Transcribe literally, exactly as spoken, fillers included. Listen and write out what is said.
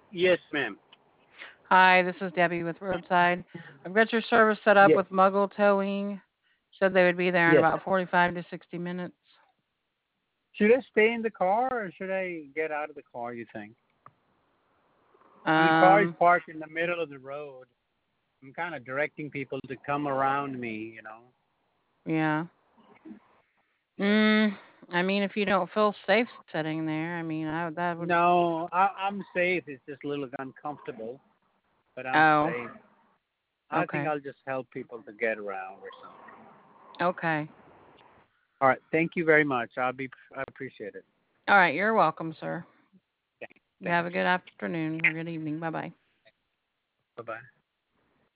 Yes, ma'am. Hi, this is Debbie with Roadside. I've got your service set up Yes. with Muggle Towing. Said they would be there in Yes. about forty-five to sixty minutes. Should I stay in the car or should I get out of the car, you think? I mean, the car is Um, parked in the middle of the road. I'm kind of directing people to come around me, you know. yeah. Mm, I mean, if you don't feel safe sitting there, I mean, I, that would. No, I, I'm safe. It's just a little uncomfortable, but I'm Oh, safe. I think okay. I'll just help people to get around or something. Okay. All right. Thank you very much. I'll be. I appreciate it. All right, you're welcome, sir. Thank, You thank have a good afternoon or good evening. Bye bye. Bye bye.